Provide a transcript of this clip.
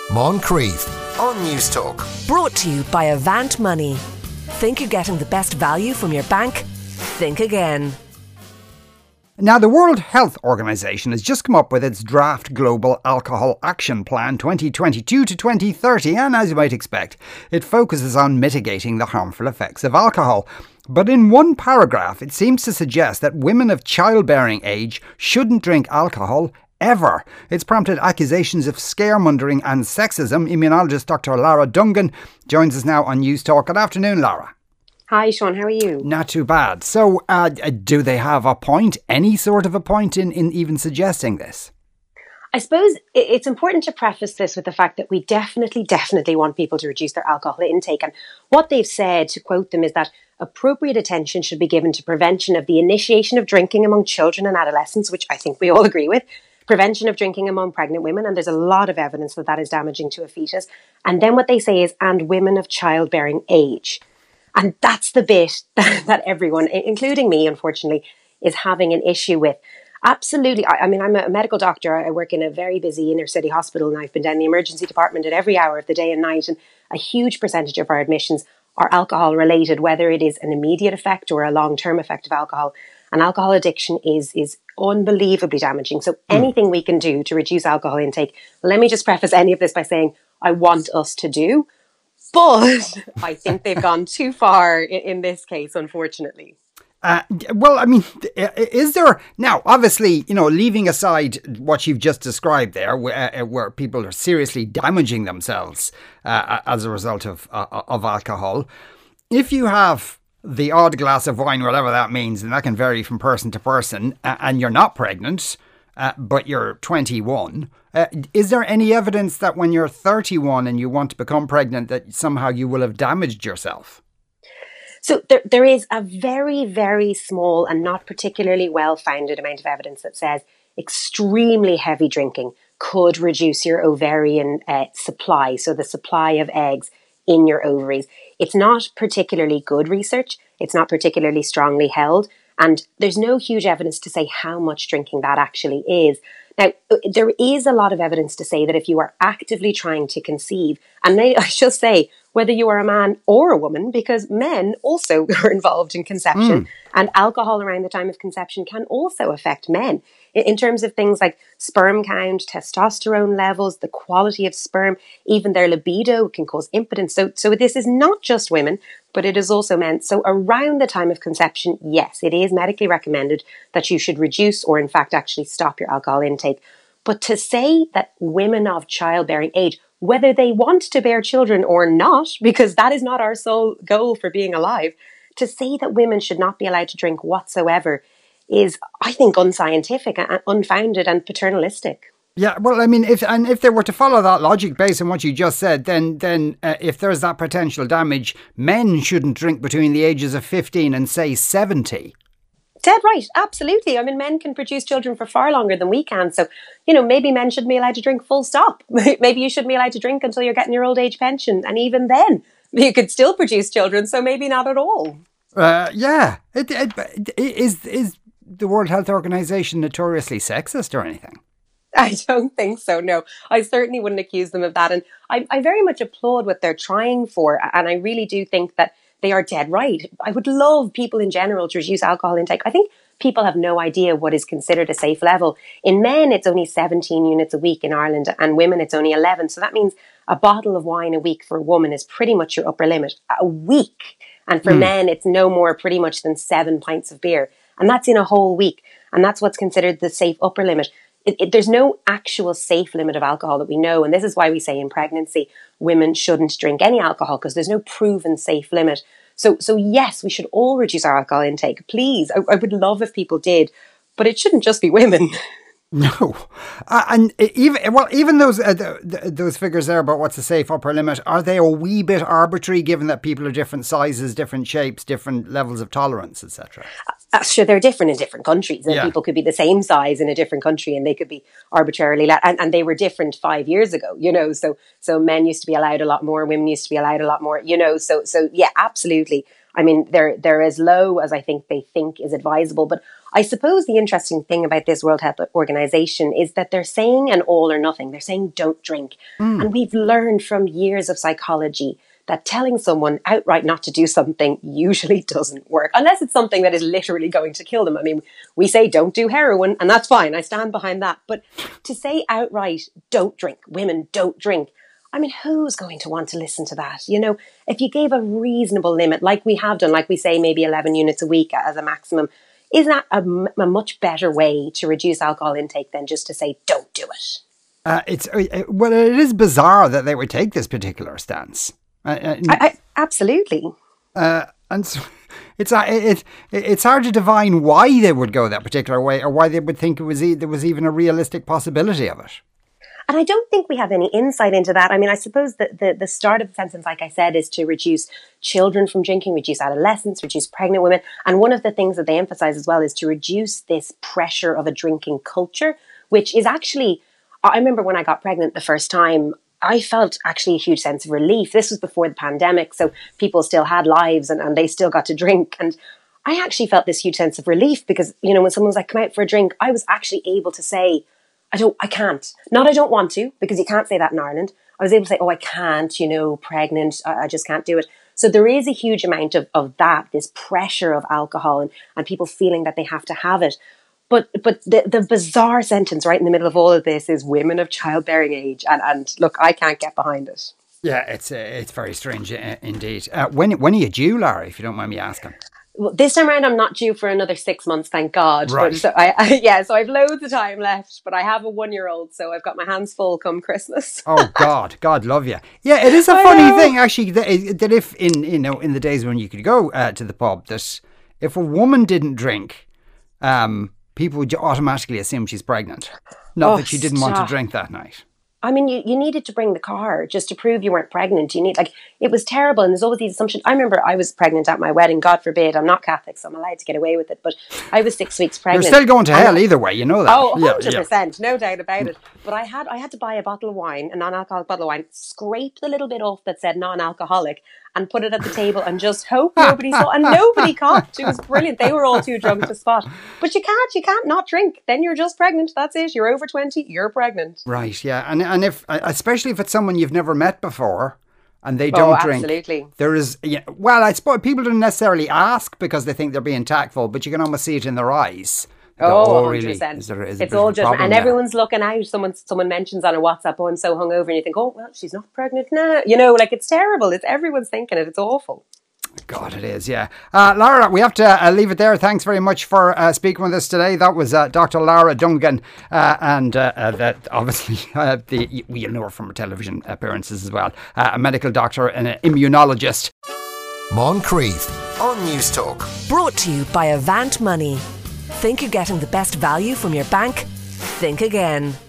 Moncrief on News Talk. Brought to you by Avant Money. Think you're getting the best value from your bank? Think again. Now, the World Health Organization has just come up with its draft Global Alcohol Action Plan 2022 to 2030, and as you might expect, it focuses on mitigating the harmful effects of alcohol. But in one paragraph, it seems to suggest that women of childbearing age shouldn't drink alcohol ever. It's prompted accusations of scaremongering and sexism. Immunologist Dr. Lara Dungan joins us now on News Talk. Good afternoon, Lara. Hi, Sean. How are you? Not too bad. So, do they have a point, any sort of a point in even suggesting this? I suppose it's important to preface this with the fact that we definitely want people to reduce their alcohol intake. And what they've said, to quote them, is that appropriate attention should be given to prevention of the initiation of drinking among children and adolescents, which I think we all agree with, prevention of drinking among pregnant women, and there's a lot of evidence that that is damaging to a fetus. And then what they say is, and women of childbearing age. And that's the bit that everyone, including me, unfortunately, is having an issue with. Absolutely. I mean, I'm a medical doctor. I work in a very busy inner city hospital, and I've been down the emergency department at every hour of the day and night. And a huge percentage of our admissions are alcohol related, whether it is an immediate effect or a long-term effect of alcohol. And alcohol addiction is unbelievably damaging. So anything we can do to reduce alcohol intake, let me just preface any of this by saying I want us to do. But I think they've gone too far in this case, unfortunately. Well, I mean, is there now, obviously, leaving aside what you've just described there, where people are seriously damaging themselves as a result of alcohol, if you have the odd glass of wine, whatever that means, and that can vary from person to person, and you're not pregnant, but you're 21, is there any evidence that when you're 31 and you want to become pregnant that somehow you will have damaged yourself? So there is a very, very small and not particularly well-founded amount of evidence that says extremely heavy drinking could reduce your ovarian supply, so the supply of eggs in your ovaries. It's not particularly good research. It's not particularly strongly held. And there's no huge evidence to say how much drinking that actually is. Now, there is a lot of evidence to say that if you are actively trying to conceive, and I should say, whether you are a man or a woman, because men also are involved in conception, and alcohol around the time of conception can also affect men in terms of things like sperm count, testosterone levels, the quality of sperm, even their libido can cause impotence. So this is not just women, but it is also men. So around the time of conception, yes, it is medically recommended that you should reduce or in fact actually stop your alcohol intake. But to say that women of childbearing age, whether they want to bear children or not, because that is not our sole goal for being alive, to say that women should not be allowed to drink whatsoever is, I think, unscientific and unfounded and paternalistic. Yeah, well, I mean, if they were to follow that logic based on what you just said, then if there's that potential damage, men shouldn't drink between the ages of 15 and, say, 70. Dead right, absolutely. I mean, men can produce children for far longer than we can. So, maybe men shouldn't be allowed to drink full stop. Maybe you shouldn't be allowed to drink until you're getting your old age pension. And even then, you could still produce children. So maybe not at all. Yeah. Is the World Health Organization notoriously sexist or anything? I don't think so, no. I certainly wouldn't accuse them of that. And I very much applaud what they're trying for. And I really do think that they are dead right. I would love people in general to reduce alcohol intake. I think people have no idea what is considered a safe level. In men, it's only 17 units a week in Ireland, and women, it's only 11. So that means a bottle of wine a week for a woman is pretty much your upper limit. A week. And for men, it's no more pretty much than 7 pints of beer. And that's in a whole week. And that's what's considered the safe upper limit. There's no actual safe limit of alcohol that we know. And this is why we say in pregnancy, women shouldn't drink any alcohol, because there's no proven safe limit. So yes, we should all reduce our alcohol intake. Please, I would love if people did, but it shouldn't just be women. No, and even those figures there about what's the safe upper limit, are they a wee bit arbitrary, given that people are different sizes, different shapes, different levels of tolerance, etc.? Sure, they're different in different countries, and people could be the same size in a different country, and they could be arbitrarily and they were different 5 years ago. So men used to be allowed a lot more, women used to be allowed a lot more. So yeah, absolutely. I mean, they're as low as I think they think is advisable. But I suppose the interesting thing about this World Health Organization is that they're saying an all or nothing. They're saying don't drink, and we've learned from years of psychology that telling someone outright not to do something usually doesn't work, unless it's something that is literally going to kill them. I mean, we say don't do heroin, and that's fine. I stand behind that. But to say outright, don't drink, women don't drink, I mean, who's going to want to listen to that? If you gave a reasonable limit, like we have done, like we say maybe 11 units a week as a maximum, is that a much better way to reduce alcohol intake than just to say don't do it? It is bizarre that they would take this particular stance. Absolutely. And so it's hard to divine why they would go that particular way, or why they would think there was even a realistic possibility of it. And I don't think we have any insight into that. I mean, I suppose that the start of the sentence, like I said, is to reduce children from drinking, reduce adolescents, reduce pregnant women. And one of the things that they emphasize as well is to reduce this pressure of a drinking culture, which is actually, I remember when I got pregnant the first time, I felt actually a huge sense of relief. This was before the pandemic, so people still had lives and they still got to drink. And I actually felt this huge sense of relief because, when someone was like, come out for a drink, I was actually able to say, I can't. Not I don't want to, because you can't say that in Ireland. I was able to say, I can't, pregnant, I just can't do it. So there is a huge amount of that, this pressure of alcohol and people feeling that they have to have it. But the bizarre sentence right in the middle of all of this is women of childbearing age. And look, I can't get behind it. Yeah, it's very strange indeed. When are you due, Lara, if you don't mind me asking? Well, this time around, I'm not due for another 6 months, thank God. Right. But so so I've loads of time left, but I have a 1-year-old, so I've got my hands full come Christmas. Oh God love you. Yeah, it is a funny thing actually that if in the days when you could go to the pub, that if a woman didn't drink, people would automatically assume she's pregnant. Not that she didn't want to drink that night. I mean, you needed to bring the car just to prove you weren't pregnant. It was terrible. And there's always these assumptions. I remember I was pregnant at my wedding. God forbid, I'm not Catholic, so I'm allowed to get away with it. But I was 6 weeks pregnant. You're still going to hell either way, you know that. Oh, 100%, no doubt about it. But I had to buy a bottle of wine, a non-alcoholic bottle of wine, scrape the little bit off that said non-alcoholic, and put it at the table and just hope nobody saw. And nobody caught. It was brilliant. They were all too drunk to spot. But you can't not drink. Then you're just pregnant. That's it. You're over 20. You're pregnant. Right. Yeah. And if, especially if it's someone you've never met before and they don't drink. Absolutely. There is, well, I suppose people don't necessarily ask because they think they're being tactful, but you can almost see it in their eyes. Oh, 100%. Really? Is it's all judgment. And everyone's looking out. Someone mentions on a WhatsApp, I'm so hungover. And you think, oh, well, she's not pregnant now. It's terrible. Everyone's thinking it. It's awful. God, it is, yeah. Lara, we have to leave it there. Thanks very much for speaking with us today. That was Dr. Lara Dungan. And that obviously, you'll know her from her television appearances as well. A medical doctor and an immunologist. Moncrief on News Talk. Brought to you by Avant Money. Think you're getting the best value from your bank? Think again.